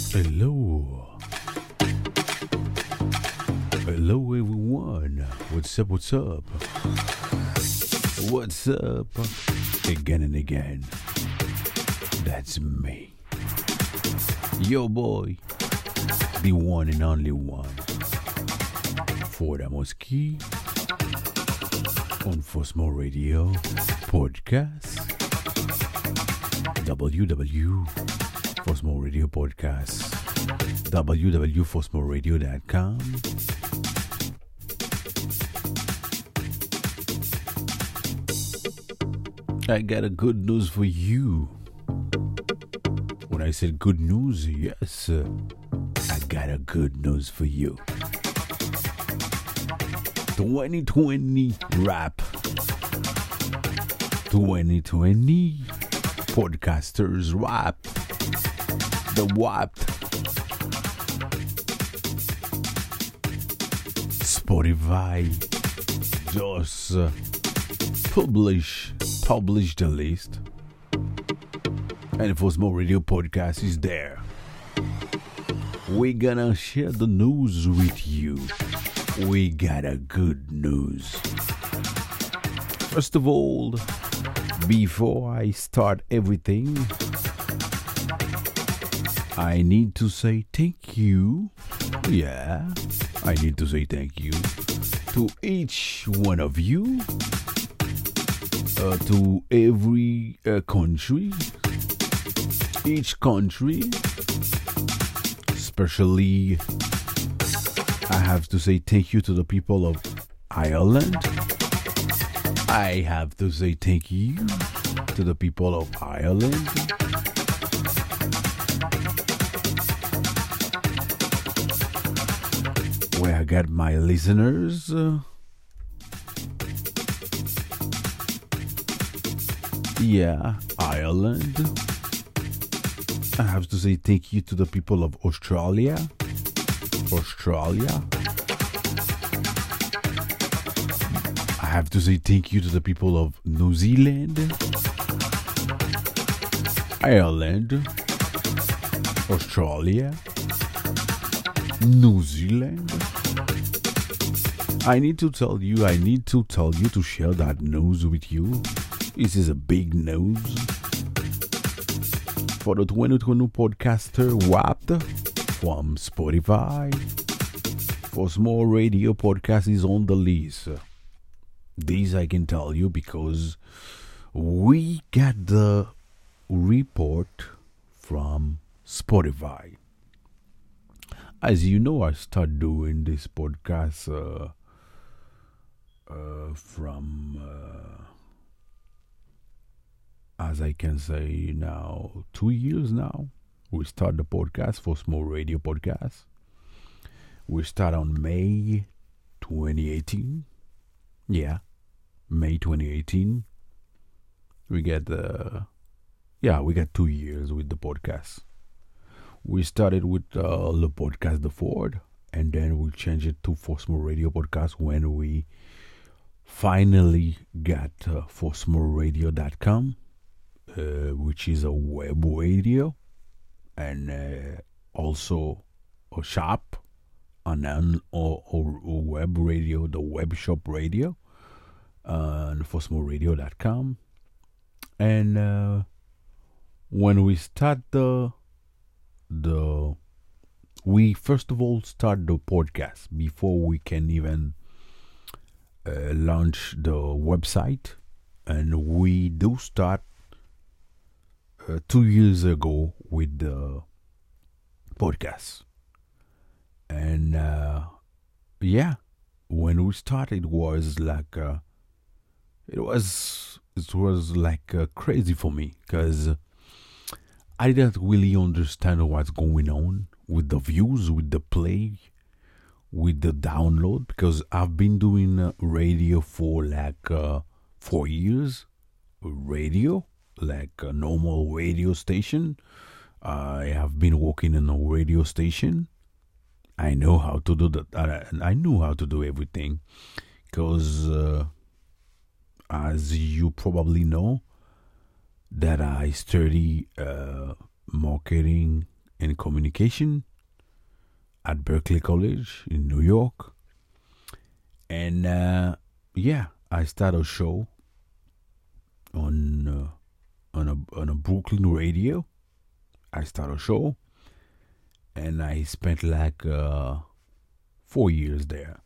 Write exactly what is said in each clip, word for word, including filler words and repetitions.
Hello. Hello, everyone. What's up? What's up? What's up? Again and again. That's me. Yo, boy. The one and only one. Ford Amoski. On Fosmo Radio Podcast. W W Fosmo Radio Podcast. w w w dot fosmo radio dot com. I got a good news for you. When I said good news, yes, uh, I got a good news for you. twenty twenty rap. twenty twenty podcasters rap. The W A P. Spotify just uh, publish publish the list, and Fosmo Radio Podcast is there. We're gonna share the news with you. We got a good news. First of all, before I start everything, I need to say thank you. Yeah, I need to say thank you to each one of you, uh, to every uh, country, each country, especially I have to say thank you to the people of Ireland. I have to say thank you to the people of Ireland. Where I got my listeners. Uh, yeah, Ireland. I have to say thank you to the people of Australia. Australia. I have to say thank you to the people of New Zealand, Ireland, Australia, New Zealand. I need to tell you, I need to tell you to share that news with you. This is a big news for the twenty twenty podcaster W A P from Spotify. Fosmo Radio Podcast is on the list. This I can tell you because we got the report from Spotify. As you know, I started doing this podcast uh, uh, from, uh, as I can say now, two years now. We start the podcast, Fosmo Radio Podcast. We start on May twenty eighteen. Yeah, May twenty eighteen. We get, uh, yeah, we got two years with the podcast. We started with uh, the podcast The Ford, and then we changed it to Fosmo Radio Podcast when we finally got uh, fosmo radio dot com, uh, which is a web radio, and uh, also a shop, and then or, or, or web radio, the web shop radio, uh, and fosmo radio dot com. And uh, when we start the the we first of all start the podcast before we can even uh, launch the website, and we do start uh, two years ago with the podcast. And uh, yeah, when we started, it was like uh, it was it was like uh, crazy for me because I didn't really understand what's going on with the views, with the play, with the download, because I've been doing uh, radio for like uh, four years. Radio, like a normal radio station. I have been working in a radio station. I know how to do that. I, I knew how to do everything because, uh, as you probably know, that I study uh, marketing in communication at Berkeley College in New York. And uh, yeah, I started a show on uh, on a on a Brooklyn radio. I started a show, and I spent like uh, four years there.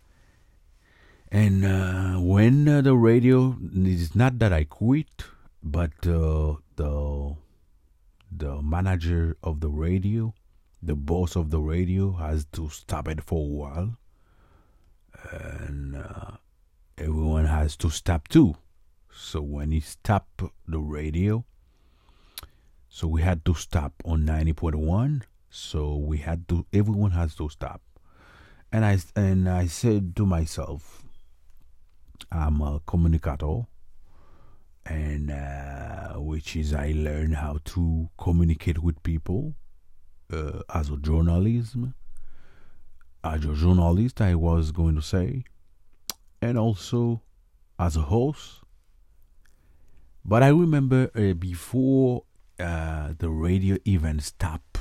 And uh, when uh, the radio, it's not that I quit, but uh, the the manager of the radio, the boss of the radio, has to stop it for a while, and uh, everyone has to stop too. So when he stopped the radio, so we had to stop on ninety point one. So we had to, everyone has to stop. And I and I said to myself, I'm a communicator, and uh, which is I learned how to communicate with people uh, as a journalism, as a journalist, I was going to say, and also as a host. But I remember uh, before uh, the radio even stopped,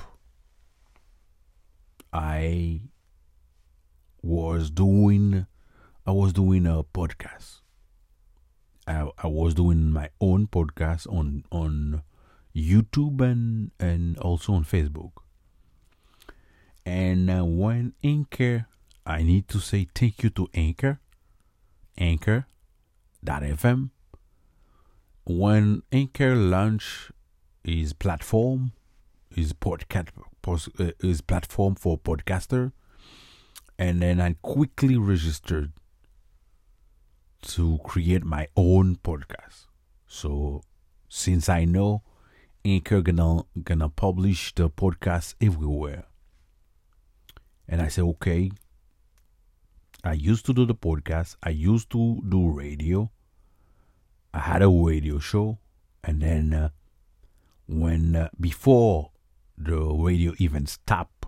I was doing I was doing a podcast. I, I was doing my own podcast on on YouTube and and also on Facebook. And uh, when Anchor, I need to say thank you to Anchor, Anchor dot F M. When Anchor launched his platform, his podcast, uh, his platform for podcaster, and then I quickly registered to create my own podcast. So since I know Anchor gonna gonna publish the podcast everywhere, and I said, okay, I used to do the podcast, I used to do radio, I had a radio show, and then uh, when uh, before the radio even stopped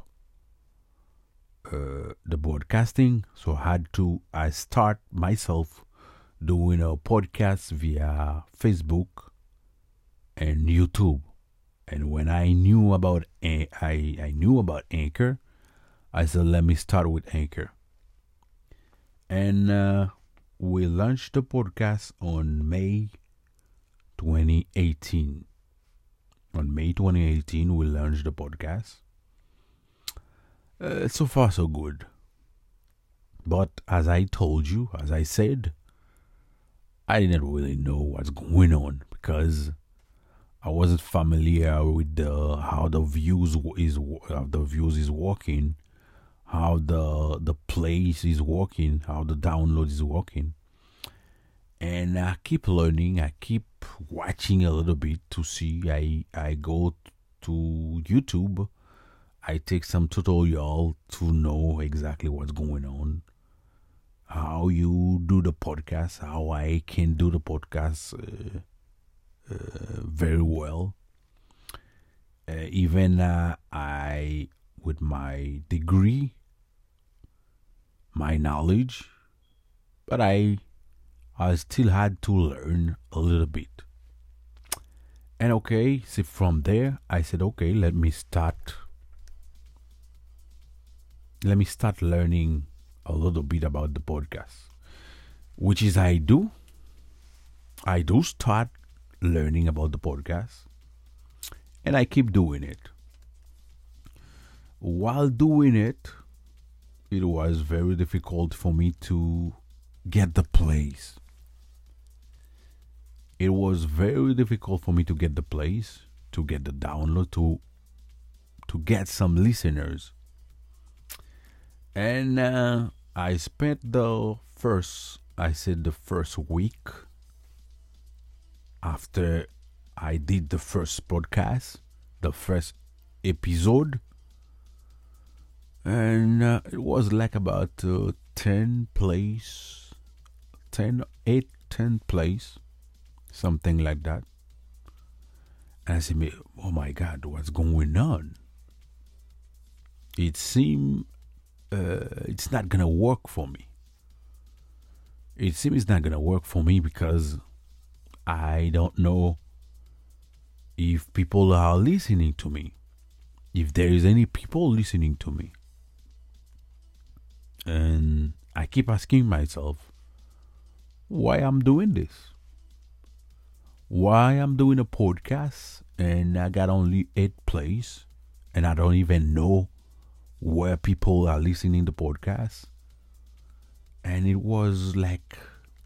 uh, the broadcasting, so I had to I start myself doing a podcast via Facebook and YouTube. And when I knew about I I knew about Anchor, I said, let me start with Anchor. And uh, we launched the podcast on May twenty eighteen. On May twenty eighteen, we launched the podcast. Uh, so far, so good. But as I told you, as I said, I didn't really know what's going on because I wasn't familiar with the how the views is how the views is working, how the the place is working, how the download is working. And I keep learning, I keep watching a little bit to see. I I go to YouTube, I take some tutorial to know exactly what's going on, how you do the podcast, how I can do the podcast uh, uh, very well. Uh, even uh, I, with my degree, my knowledge, but I I still had to learn a little bit. And okay, so from there, I said, okay, let me start. Let me start learning a little bit about the podcast, which is I do. I do start learning about the podcast, and I keep doing it. While doing it, it was very difficult for me to get the plays. It was very difficult for me to get the plays, to get the download, to to get some listeners. And uh, I spent the first, I said the first week after I did the first podcast, the first episode, and uh, it was like about uh, ten plays, ten, eight, ten plays, something like that. And I said, oh my God, what's going on? It seemed uh, it's not gonna work for me. It seems it's not gonna work for me because I don't know if people are listening to me. if there is any people listening to me. And I keep asking myself why I'm doing this. Why I'm doing a podcast and I got only eight plays and I don't even know where people are listening to podcasts. And it was like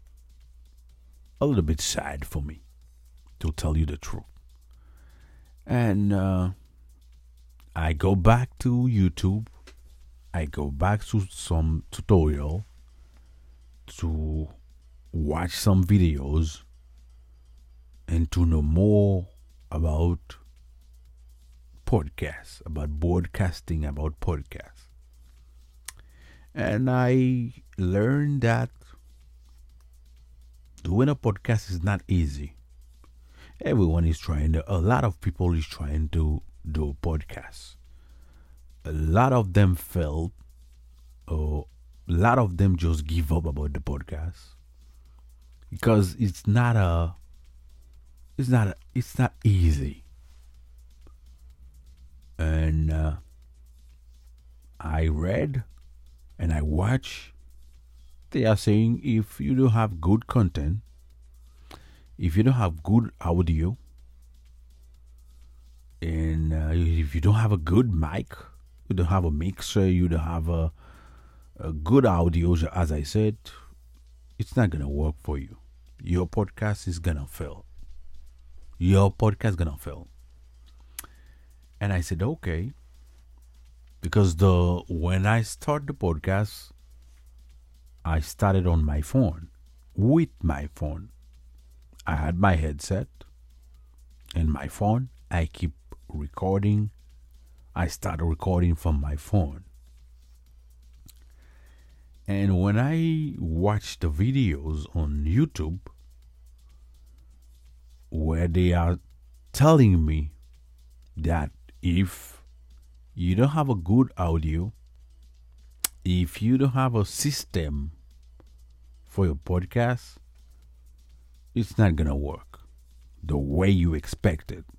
a little bit sad for me, to tell you the truth. And uh, I go back to YouTube. I go back to some tutorial to watch some videos and to know more about podcasts, about broadcasting, about podcasts. And I learned that doing a podcast is not easy. Everyone is trying to, a lot of people is trying to do podcasts. A lot of them failed, or a lot of them just give up about the podcast because it's not a, it's not, a, it's not easy. And uh, I read and I watch. They are saying if you don't have good content, if you don't have good audio, and uh, if you don't have a good mic, you don't have a mixer, you don't have a, a good audio, as I said, it's not going to work for you. Your podcast is going to fail. Your podcast is going to fail. And I said, okay. Because the when I start the podcast, I started on my phone, with my phone. I had my headset and my phone. I keep recording. I started recording from my phone. And when I watch the videos on YouTube where they are telling me that if you don't have a good audio, if you don't have a system for your podcast, it's not going to work the way you expect it.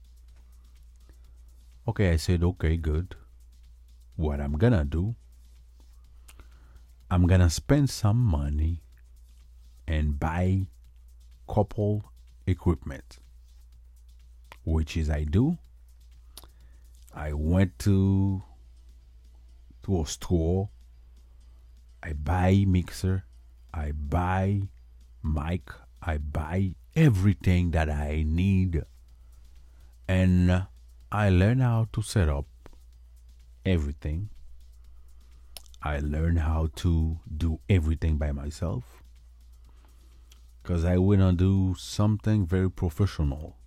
Okay, I said, okay, good. What I'm going to do, I'm going to spend some money and buy couple equipment, which is I do. I went to to a store. I buy mixer. I buy mic. I buy everything that I need. And I learn how to set up everything. I learn how to do everything by myself. Because I want to do something very professional.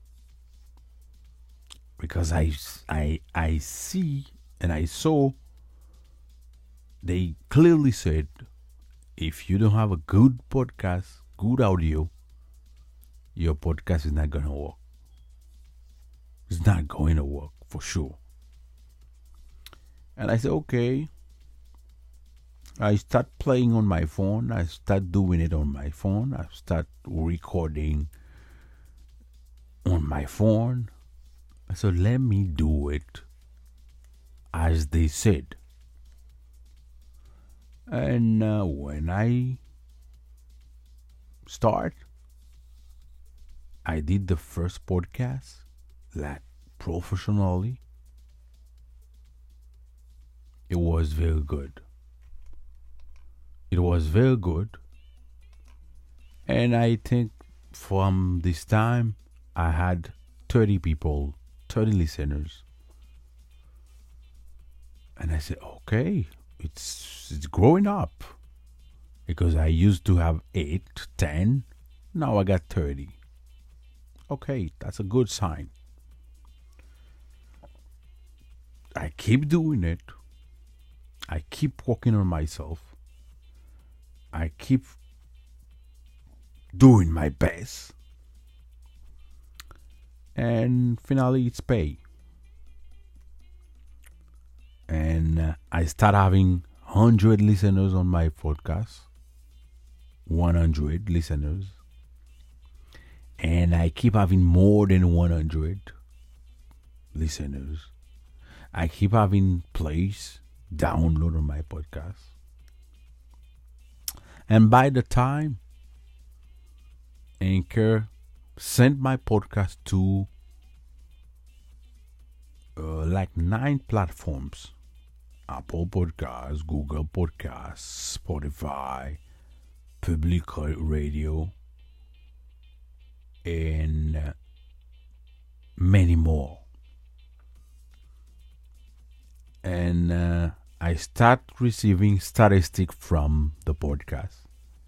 Because I, I, I see and I saw they clearly said if you don't have a good podcast, good audio, your podcast is not going to work. It's not going to work for sure. And I said, okay. I start playing on my phone. I start doing it on my phone. I start recording on my phone. So let me do it as they said. And uh, when I start, I did the first podcast like professionally. It was very good. It was very good. And I think from this time, I had thirty people, thirty listeners. And I said, okay, it's, it's growing up. Because I used to have eight, ten. Now I got thirty. Okay, that's a good sign. I keep doing it. I keep working on myself. I keep doing my best. And finally it's pay. And uh, I start having one hundred listeners on my podcast. one hundred listeners. And I keep having more than one hundred listeners. I keep having plays download on my podcast. And by the time Anchor sent my podcast to uh, like nine platforms: Apple Podcasts, Google Podcasts, Spotify, Public Radio, and uh, many more. And uh, I start receiving statistics from the podcast,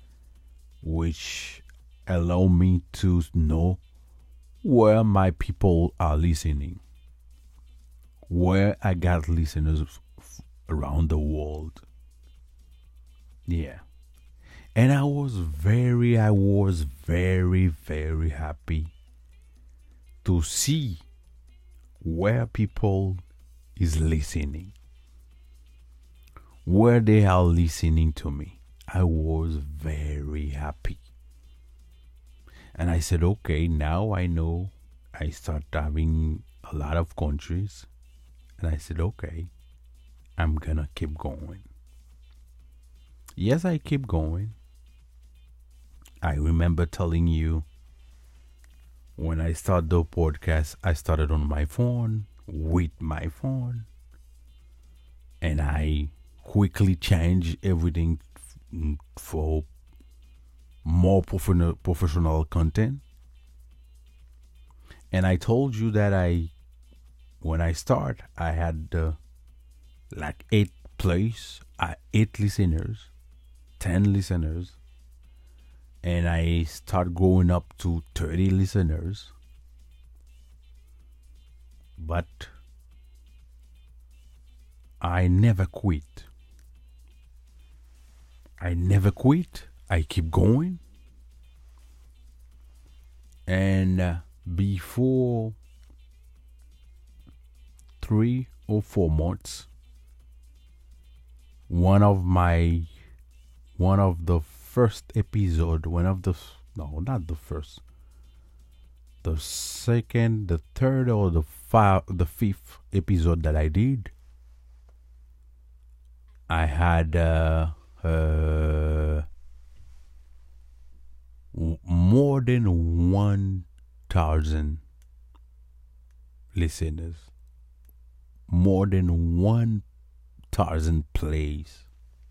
which allow me to know where my people are listening, where I got listeners f- around the world. Yeah. And I was very, I was very, very happy to see where people is listening, where they are listening to me. I was very happy. And I said, okay, now I know. I start having a lot of countries. And I said, okay, I'm gonna keep going. Yes, I keep going. I remember telling you when I started the podcast, I started on my phone, with my phone. And I quickly changed everything f- for more professional professional content. And I told you that I, when I start, I had uh, like eight plays, uh, eight listeners, ten listeners, and I start going up to thirty listeners. But I never quit. I never quit. I keep going. And uh, before three or four months, one of my, one of the first episode, one of the, no, not the first, the second, the third, or the five, the fifth episode that I did, I had uh, uh, more than one thousand listeners, more than one thousand plays.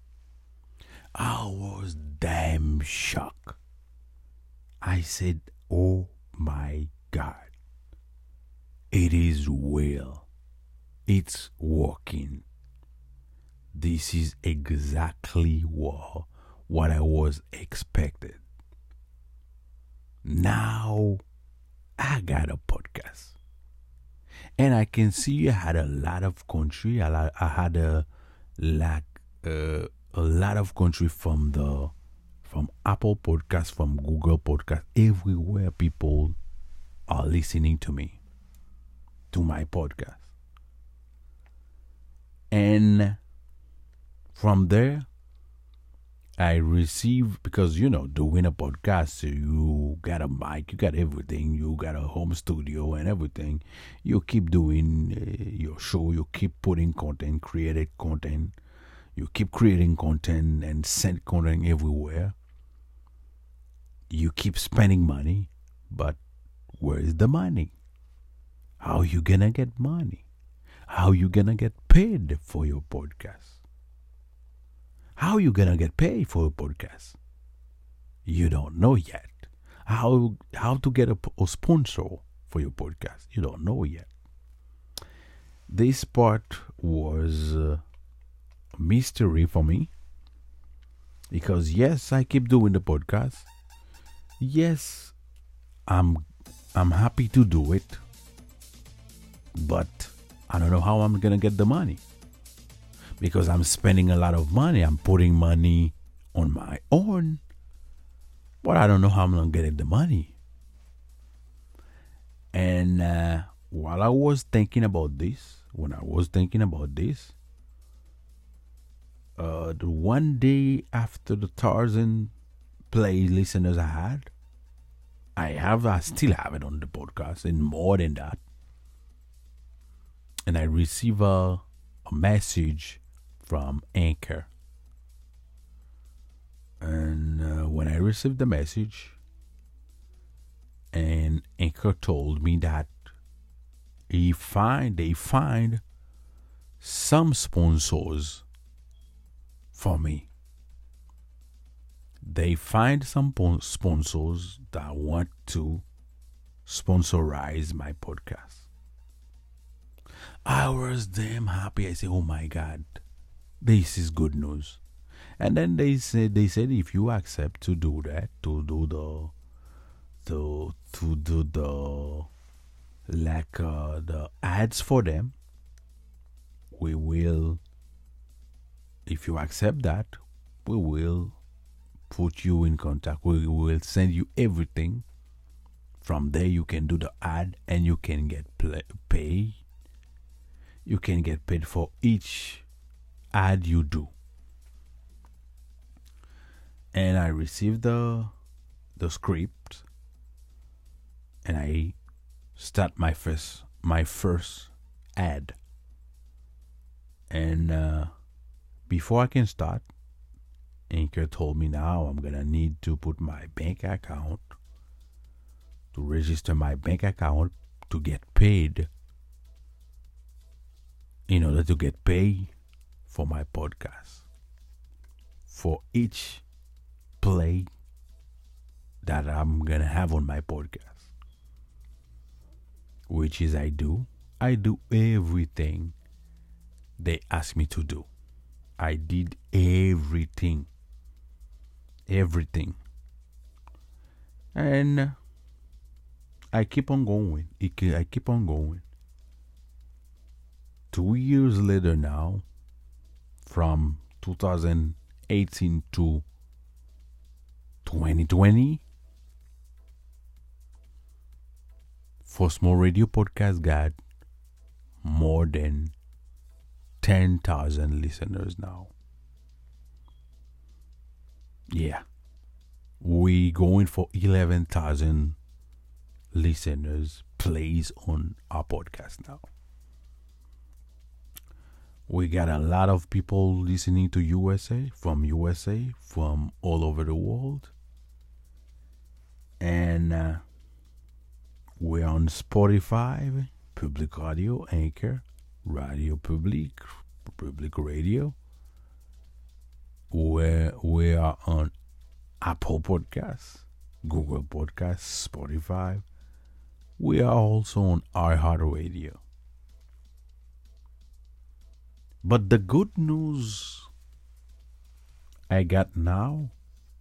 I was damn shocked. I said, "Oh my God, it is well. It's working. This is exactly what, what I was expected. Now I got a podcast, and I can see I had a lot of country. I, la- I had a like uh, a lot of country from the from Apple Podcast, from Google Podcast, everywhere people are listening to me, to my podcast. And from there, I receive, because you know, doing a podcast, you got a mic, you got everything, you got a home studio and everything. You keep doing uh, your show, you keep putting content, creating content, you keep creating content and send content everywhere. You keep spending money, but where is the money? How you gonna get money? How you gonna get paid for your podcast? How you gonna get paid for a podcast? You don't know yet. How how to get a, a sponsor for your podcast? You don't know yet. This part was uh, a mystery for me, because yes, I keep doing the podcast. Yes, I'm I'm happy to do it, but I don't know how I'm gonna get the money, because I'm spending a lot of money. I'm putting money on my own, but I don't know how I'm gonna get the money. And uh, while I was thinking about this, when I was thinking about this, uh, the one day after the thousand play listeners I had, I have, I still have it on the podcast, and more than that. and I receive a, a message from Anchor. And uh, when I received the message, and Anchor told me that he find they find some sponsors for me. They find some sponsors that want to sponsorize my podcast. I was damn happy. I said, "Oh my God, this is good news." And then they said, "They said if you accept to do that, to do the, to to do the, like uh, the ads for them, we will. If you accept that, we will put you in contact. We will send you everything. From there, you can do the ad, and you can get play, pay. You can get paid for each ad you do." And I received the the script, and I start my first my first ad. And uh, before I can start, Anchor told me now I'm gonna need to put my bank account, to register my bank account to get paid, in order to get paid for my podcast, for each play that I'm gonna have on my podcast. Which is I do. I do everything they ask me to do. I did everything. Everything. And I keep on going. I keep on going. Two years later now, from two thousand eighteen to twenty twenty, For Small Radio Podcast got more than ten thousand listeners now. Yeah. We going for eleven thousand listeners plays on our podcast now. We got a lot of people listening to U S A, from U S A, from all over the world. And uh, we're on Spotify, Public Radio, Anchor, Radio Public, Public Radio. We're, we are on Apple Podcasts, Google Podcasts, Spotify. We are also on iHeartRadio. But the good news I got now,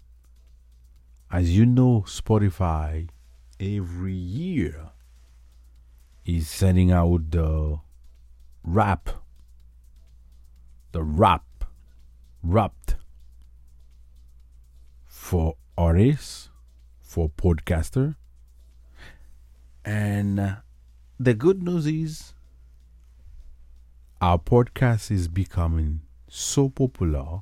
as you know, Spotify every year is sending out the rap, the rap, wrapped for artists, for podcaster. And uh, the good news is our podcast is becoming so popular.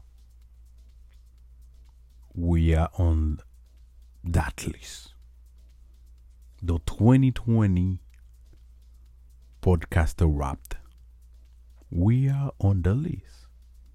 We are on that list. The twenty twenty Podcaster Wrapped. We are on the list.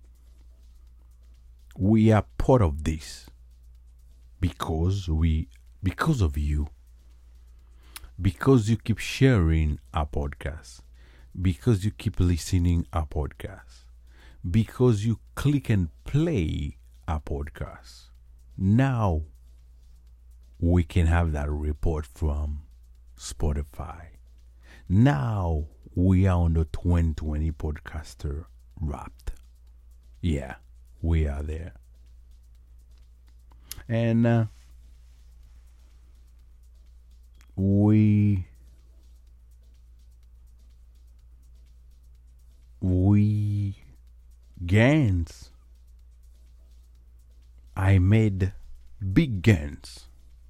We are part of this because we because of you. Because you keep sharing our podcast. Because you keep listening our podcast. Because you click and play our podcast. Now we can have that report from Spotify. Now we are on the twenty twenty Podcaster Wrapped. Yeah, we are there. And uh, we we gains. I made big gains.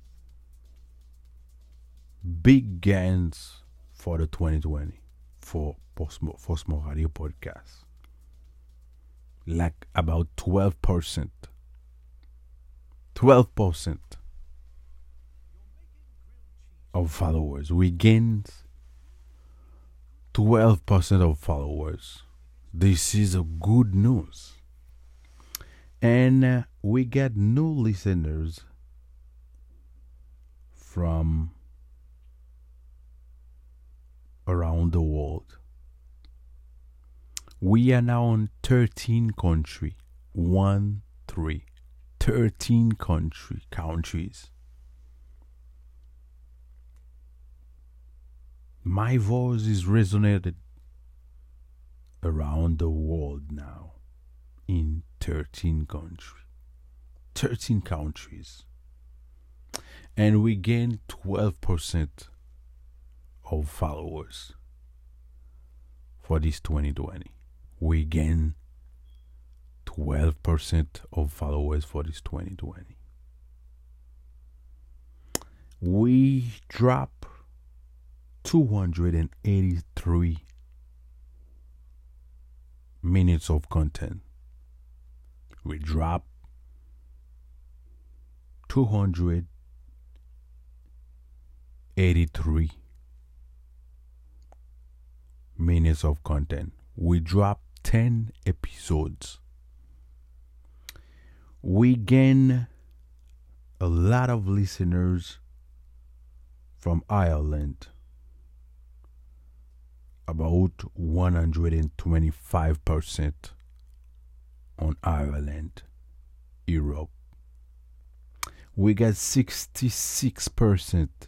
Big gains for the twenty twenty for Postmo, for Small Radio Podcast. Like about twelve percent. twelve percent of followers. We gained twelve percent of followers. This is a good news. And uh, we get new listeners from around the world. We are now in thirteen countries. One, three. thirteen country, countries. My voice is resonated around the world now in thirteen countries. thirteen countries. And we gain twelve percent of followers for this twenty twenty. We gain twelve percent of followers for this twenty twenty. We drop two hundred eighty-three minutes of content. We drop two hundred eighty-three minutes of content. We drop ten episodes. We gain a lot of listeners from Ireland. About one hundred twenty-five percent on Ireland, Europe. We got sixty-six percent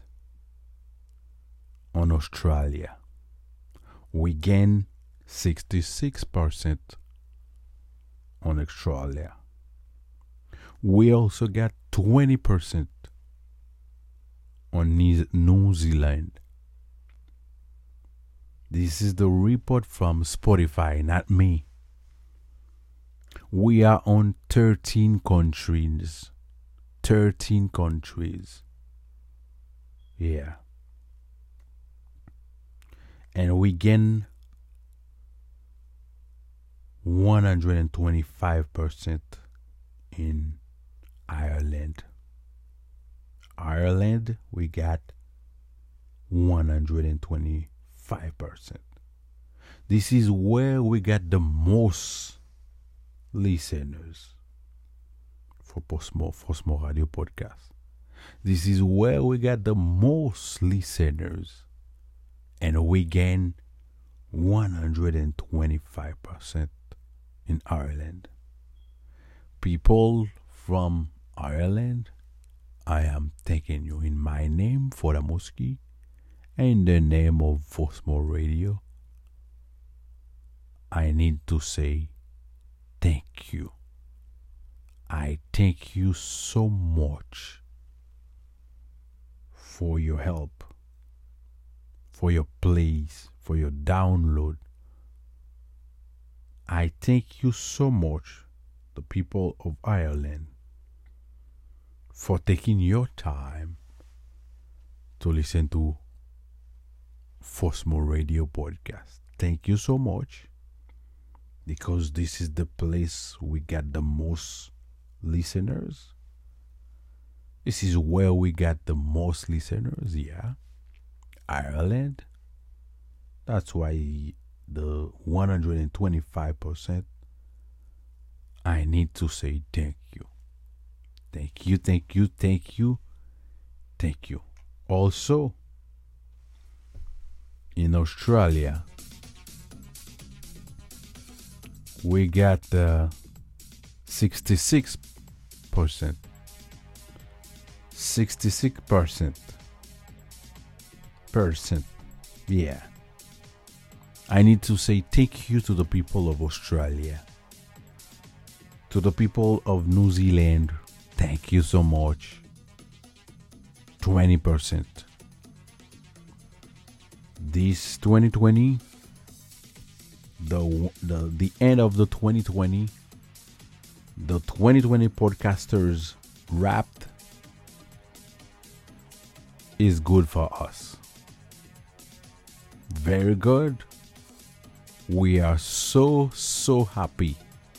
on Australia. We gain sixty-six percent on Australia. We also got twenty percent on New Zealand. This is the report from Spotify, not me. We are on thirteen countries. thirteen countries. Yeah. And we gain one hundred twenty-five percent in Ireland. Ireland, we got one hundred twenty-five percent. This is where we got the most listeners for Postmo, Postmo Radio Podcast. This is where we got the most listeners. And we gain one hundred twenty-five percent in Ireland. People from Ireland, I am thanking you in my name, Fodamoski, and in the name of Postmo Radio. I need to say thank you. I thank you so much for your help, for your plays, for your download. I thank you so much, the people of Ireland, for taking your time to listen to Postmo Radio Podcast. Thank you so much, because this is the place we get the most listeners. This is where we got the most listeners, yeah. Ireland. That's why the one hundred twenty-five percent, I need to say thank you. Thank you, thank you, thank you, thank you. Also, in Australia, we got uh, sixty-six percent. sixty-six percent. Percent. Yeah. I need to say thank you to the people of Australia. To the people of New Zealand, thank you so much. twenty percent. This twenty twenty, the, the, the end of the twenty twenty, the twenty twenty podcasters wrapped, is good for us. Very good. We are so, so happy.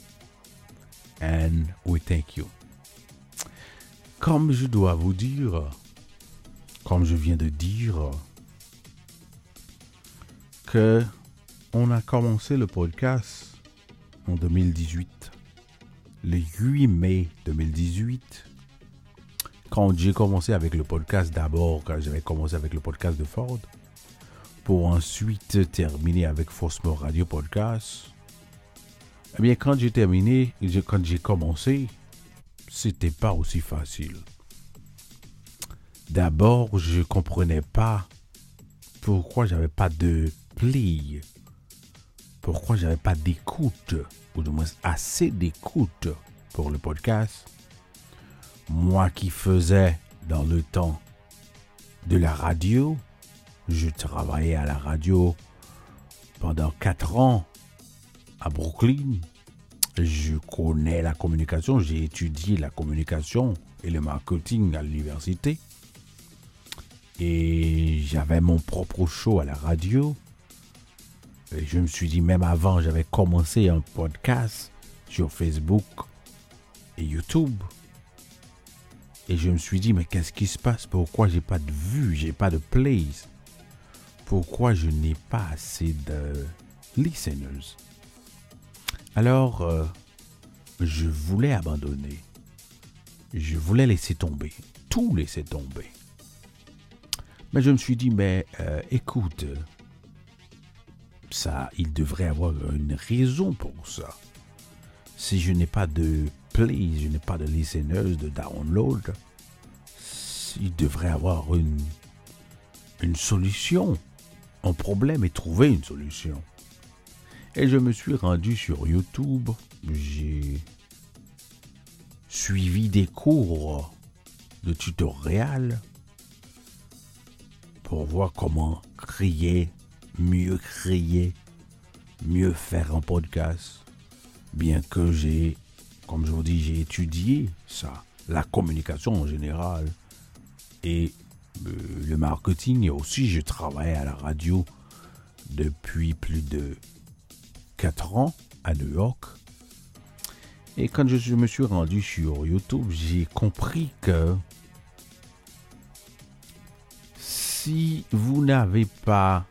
And we thank you. Comme je dois vous dire, comme je viens de dire, que on a commencé le podcast en deux mille dix-huit, le huit mai deux mille dix-huit, quand j'ai commencé avec le podcast d'abord, quand j'avais commencé avec le podcast de Ford, pour ensuite terminer avec Fosmo Radio Podcast. Eh bien, quand j'ai terminé, quand j'ai commencé, c'était pas aussi facile. D'abord, je comprenais pas pourquoi j'avais pas de play, pourquoi j'avais pas d'écoute, ou du moins assez d'écoute pour le podcast. Moi qui faisais dans le temps de la radio, je travaillais à la radio pendant quatre ans à Brooklyn. Je connais la communication, j'ai étudié la communication et le marketing à l'université. Et j'avais mon propre show à la radio. Et je me suis dit, même avant, j'avais commencé un podcast sur Facebook et YouTube. Et je me suis dit, mais qu'est-ce qui se passe? Pourquoi j'ai pas de vues, j'ai pas de plays? Pourquoi je n'ai pas assez de listeners? Alors, euh, je voulais abandonner. Je voulais laisser tomber. Tout laisser tomber. Mais je me suis dit, mais euh, écoute, ça, il devrait avoir une raison pour ça. Si je n'ai pas de plays, je n'ai pas de listeners, de download, il devrait avoir une, une solution. Un problème et trouver une solution. Et je me suis rendu sur YouTube. J'ai suivi des cours de tutoriel pour voir comment créer, mieux créer, mieux faire un podcast. Bien que j'ai, comme je vous dis, j'ai étudié ça, la communication en général et euh, le marketing. Et aussi, je travaille à la radio depuis plus de quatre ans à New York. Et quand je, je me suis rendu sur YouTube, j'ai compris que si vous n'avez pas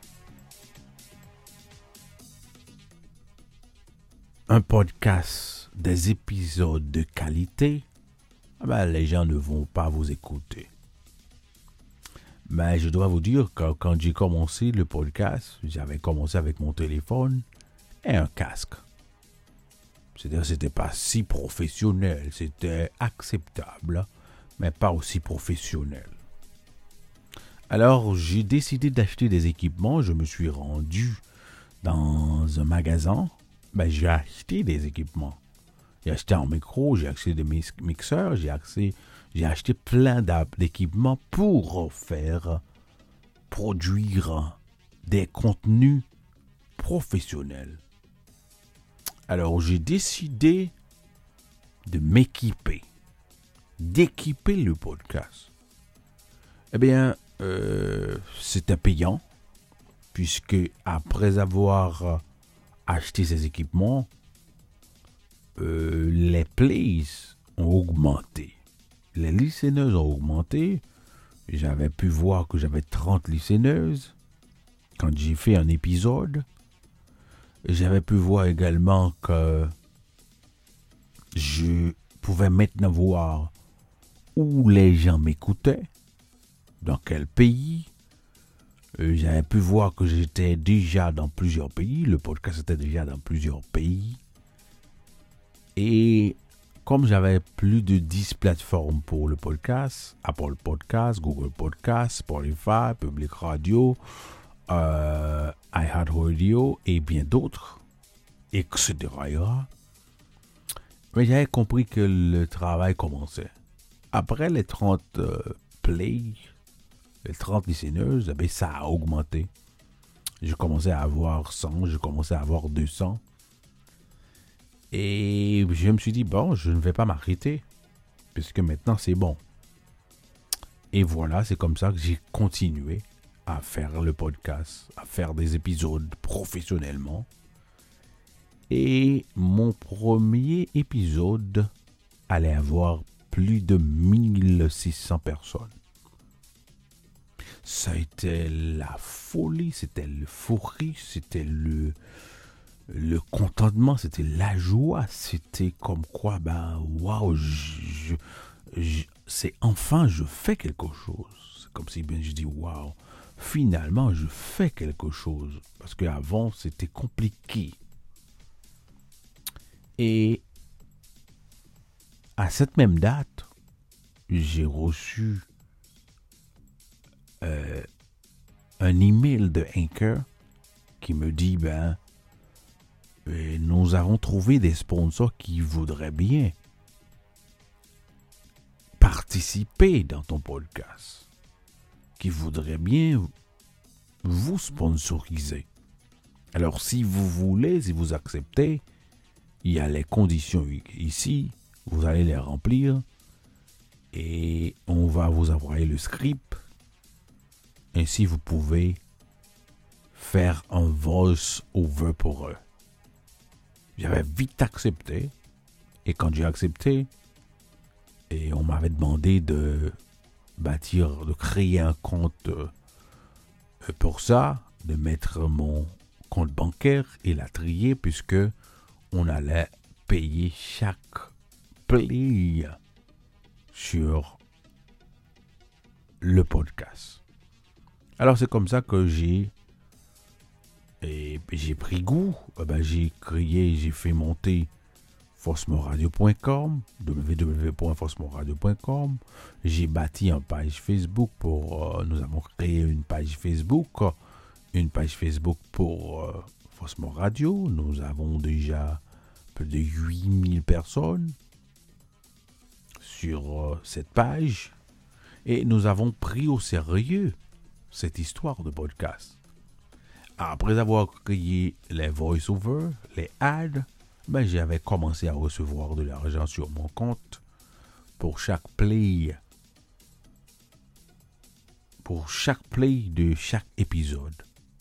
un podcast, des épisodes de qualité, ben les gens ne vont pas vous écouter. Mais je dois vous dire que quand j'ai commencé le podcast, j'avais commencé avec mon téléphone et un casque. C'est-à-dire, c'était pas si professionnel, c'était acceptable, mais pas aussi professionnel. Alors, j'ai décidé d'acheter des équipements. Je me suis rendu dans un magasin. Ben, j'ai acheté des équipements. J'ai acheté un micro, j'ai acheté des mixeurs, j'ai acheté, j'ai acheté plein d'équipements pour faire produire des contenus professionnels. Alors, j'ai décidé de m'équiper, d'équiper le podcast. Eh bien, euh, c'était payant, puisque après avoir acheté ces équipements, euh, les plays ont augmenté. Les listeners ont augmenté. J'avais pu voir que j'avais trente listeners quand j'ai fait un épisode. J'avais pu voir également que je pouvais maintenant voir où les gens m'écoutaient, dans quel pays. J'avais pu voir que j'étais déjà dans plusieurs pays. Le podcast était déjà dans plusieurs pays. Et comme j'avais plus de dix plateformes pour le podcast, Apple Podcast, Google Podcast, Spotify, Public Radio, euh, iHeartRadio et bien d'autres, et cetera. Mais j'avais compris que le travail commençait. Après les trente euh, plays, les trente listeners, eh bien, ça a augmenté. Je commençais à avoir cent, je commençais à avoir deux cents. Et je me suis dit, bon, je ne vais pas m'arrêter, puisque maintenant c'est bon. Et voilà, c'est comme ça que j'ai continué à faire le podcast, à faire des épisodes professionnellement. Et mon premier épisode allait avoir plus de mille six cents personnes. Ça a été la folie, c'était l'euphorie, c'était le, le contentement, c'était la joie. C'était comme quoi, ben, waouh, je, je, c'est enfin, je fais quelque chose. C'est comme si ben, je dis, waouh, finalement, je fais quelque chose. Parce qu'avant, c'était compliqué. Et à cette même date, j'ai reçu euh, un email de Anchor qui me dit, ben, euh, nous avons trouvé des sponsors qui voudraient bien participer dans ton podcast, qui voudraient bien vous sponsoriser. Alors, si vous voulez, si vous acceptez, il y a les conditions ici, vous allez les remplir et on va vous envoyer le script. Ainsi, vous pouvez faire un voice-over pour eux. J'avais vite accepté et quand j'ai accepté, et on m'avait demandé de bâtir, de créer un compte pour ça, de mettre mon compte bancaire et la trier puisque on allait payer chaque play sur le podcast. Alors c'est comme ça que j'ai et j'ai pris goût. Eh ben, j'ai créé, j'ai fait monter forcemont radio point com, w w w point forcemont radio point com. J'ai bâti une page Facebook pour. Euh, nous avons créé une page Facebook, une page Facebook pour euh, Forcemont Radio. Nous avons déjà plus de huit mille personnes sur euh, cette page et nous avons pris au sérieux cette histoire de podcast. Après avoir créé les voice-over, les ads, ben j'avais commencé à recevoir de l'argent sur mon compte pour chaque play, pour chaque play de chaque épisode.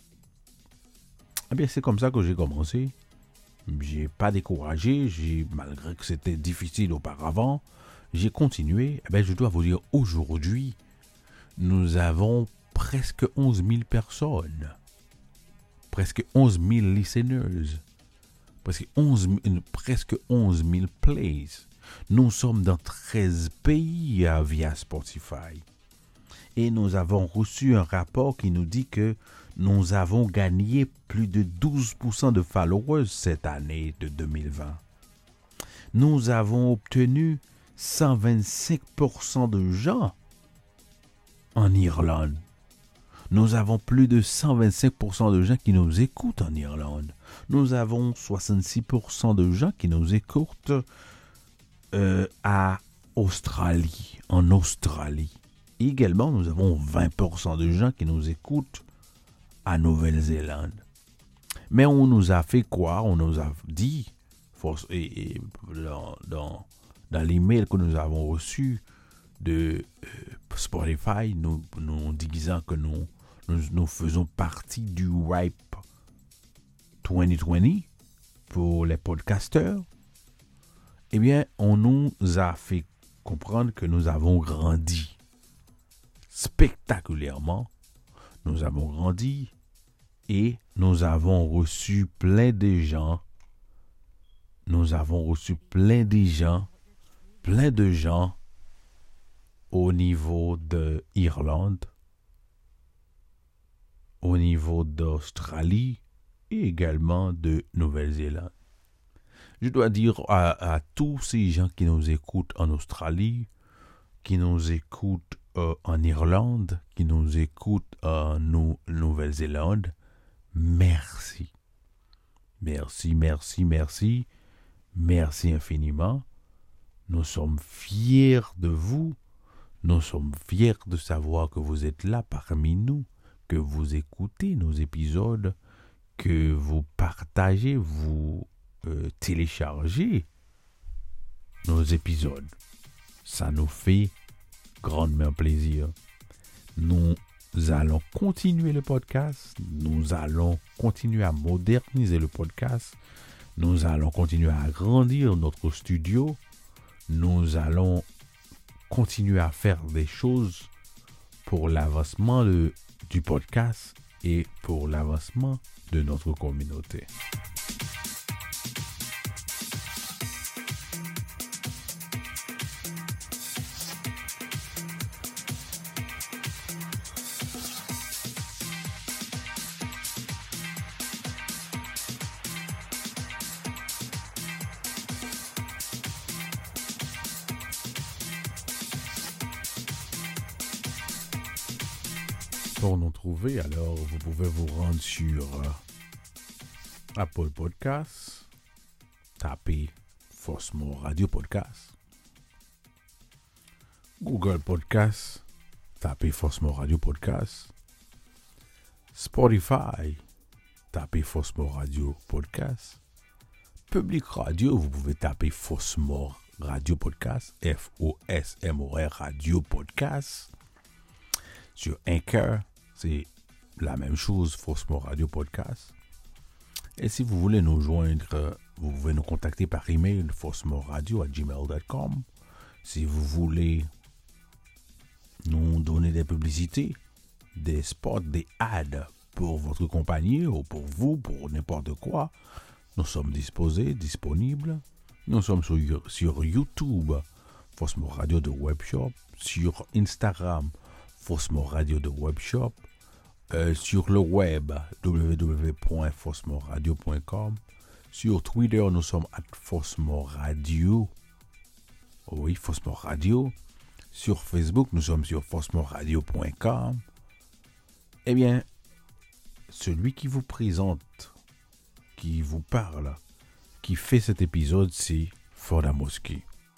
Eh bien, c'est comme ça que j'ai commencé. J'ai pas découragé, j'ai, malgré que c'était difficile auparavant, j'ai continué. Eh bien, je dois vous dire, aujourd'hui, nous avons presque onze mille personnes, presque onze mille listeners, presque onze, presque onze mille plays. Nous sommes dans treize pays uh, via Spotify. Et nous avons reçu un rapport qui nous dit que nous avons gagné plus de douze pour cent de followers cette année de deux mille vingt. Nous avons obtenu cent vingt-cinq pour cent de gens en Irlande. Nous avons plus de cent vingt-cinq pour cent de gens qui nous écoutent en Irlande. Nous avons soixante-six pour cent de gens qui nous écoutent euh, à Australie, en Australie. Et également, nous avons vingt pour cent de gens qui nous écoutent à Nouvelle-Zélande. Mais on nous a fait quoi? On nous a dit, et, et, dans, dans, dans l'email que nous avons reçu de euh, Spotify, nous, nous disant que nous, nous, nous faisons partie du Ripe vingt vingt pour les podcasteurs, eh bien, on nous a fait comprendre que nous avons grandi spectaculairement. Nous avons grandi et nous avons reçu plein de gens. Nous avons reçu plein de gens, plein de gens au niveau de Irlande, au niveau d'Australie et également de Nouvelle-Zélande. Je dois dire à, à tous ces gens qui nous écoutent en Australie, qui nous écoutent euh, en Irlande, qui nous écoutent en nou- Nouvelle-Zélande, merci. Merci, merci, merci. Merci infiniment. Nous sommes fiers de vous. Nous sommes fiers de savoir que vous êtes là parmi nous, que vous écoutez nos épisodes, que vous partagez, vous euh, téléchargez nos épisodes. Ça nous fait grandement plaisir. Nous allons continuer le podcast. Nous allons continuer à moderniser le podcast. Nous allons continuer à agrandir notre studio. Nous allons continuer à faire des choses pour l'avancement de, du podcast et pour l'avancement de notre communauté. Pour nous trouver, alors vous pouvez vous rendre sur euh, Apple Podcasts, tapez Fosmo Radio Podcast, Google Podcasts, tapez Fosmo Radio Podcast, Spotify, tapez Fosmo Radio Podcast, Public Radio, vous pouvez taper Fosmo Radio Podcast, F O S M O R Radio Podcast, sur Anchor, c'est la même chose, Fosmo Radio Podcast. Et si vous voulez nous joindre, vous pouvez nous contacter par email, fosmoradio arobase gmail point com. Si vous voulez nous donner des publicités, des spots, des ads pour votre compagnie ou pour vous, pour n'importe quoi, nous sommes disposés, disponibles. Nous sommes sur, sur YouTube, Fosmo Radio de Webshop, sur Instagram, Fosmo Radio de Webshop, euh, sur le web w w w point fosmoradio point com, sur Twitter nous sommes à Fosmo Radio, oui Fosmo Radio, sur Facebook nous sommes sur fosmoradio point com. Eh bien, celui qui vous présente, qui vous parle, qui fait cet épisode, c'est Fodamoski.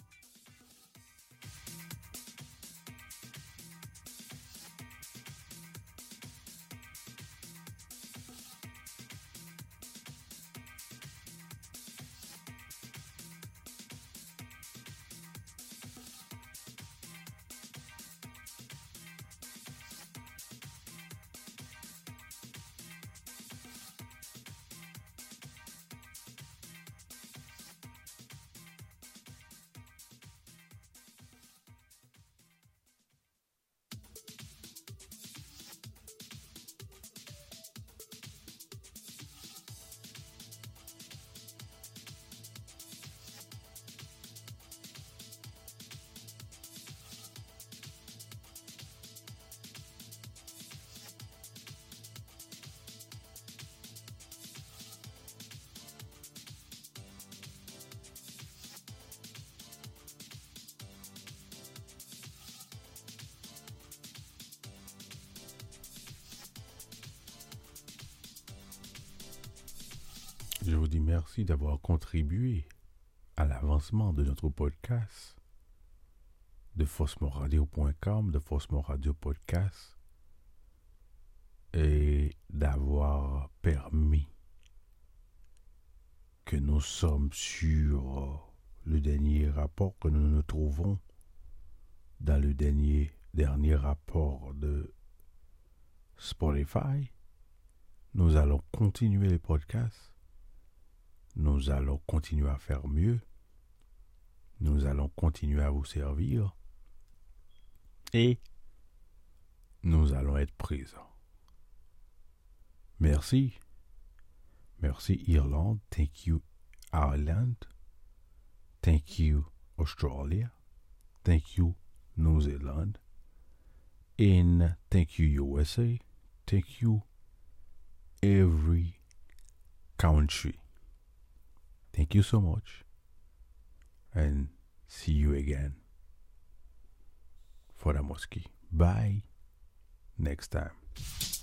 Je vous dis merci d'avoir contribué à l'avancement de notre podcast de fosmoradio point com, de Fosmo Radio Podcast, et d'avoir permis que nous sommes sur le dernier rapport que nous nous trouvons dans le dernier, dernier rapport de Spotify. Nous allons continuer les podcasts. Nous allons continuer à faire mieux. Nous allons continuer à vous servir. Et nous allons être présents. Merci. Merci Irlande. Thank you Ireland. Thank you Australia. Thank you New Zealand. And thank you U S A. Thank you every country. Thank you so much, and see you again. Fodamoski. Bye. Next time.